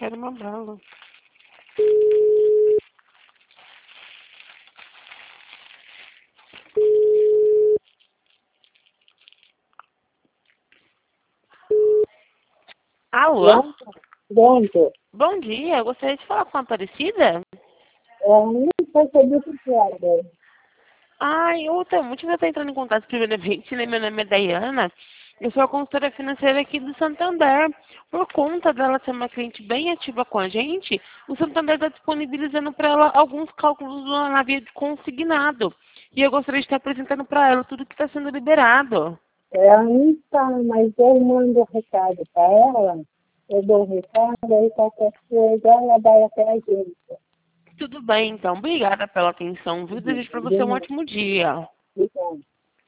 quero uma bala. Alô? Dentro. Bom dia, eu gostaria de falar com a Aparecida. Não foi sobre o que era. Ai, outra, o motivo de eu estar entrando em contato primeiramente, né? Meu nome é Dayana. Eu sou a consultora financeira aqui do Santander. Por conta dela ser uma cliente bem ativa com a gente, o Santander está disponibilizando para ela alguns cálculos na via de consignado. E eu gostaria de estar apresentando para ela tudo que está sendo liberado. Ela não está, mas eu mando o recado para ela, eu dou o recado, aí qualquer coisa ela vai até a gente. Tudo bem, então. Obrigada pela atenção, viu? Desejo para você um ótimo dia.